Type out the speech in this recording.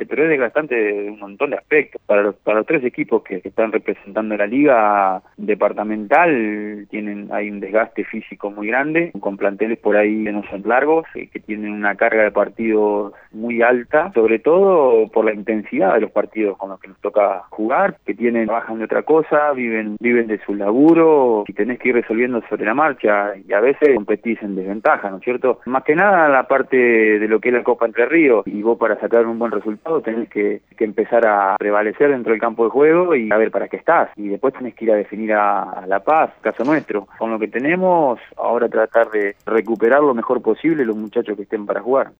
pero es desgastante de un montón de aspectos. Para los tres equipos que están representando la liga departamental hay un desgaste físico muy grande, con planteles por ahí que no son largos, que tienen una carga de partidos muy alta, sobre todo por la intensidad de los partidos con los que nos toca jugar, que trabajan de otra cosa, viven de su laburo, y tenés que ir resolviendo sobre la marcha, y a veces competís en desventaja, ¿no es cierto? Más que nada la parte de lo que es la Copa Entre Ríos, y vos para sacar un buen resultado tenés que empezar a prevalecer dentro del campo de juego y a ver para qué estás, y después tenés que ir a definir a La Paz, caso nuestro. Con lo que tenemos, ahora tratar de recuperar lo mejor posible los muchachos que estén para jugar.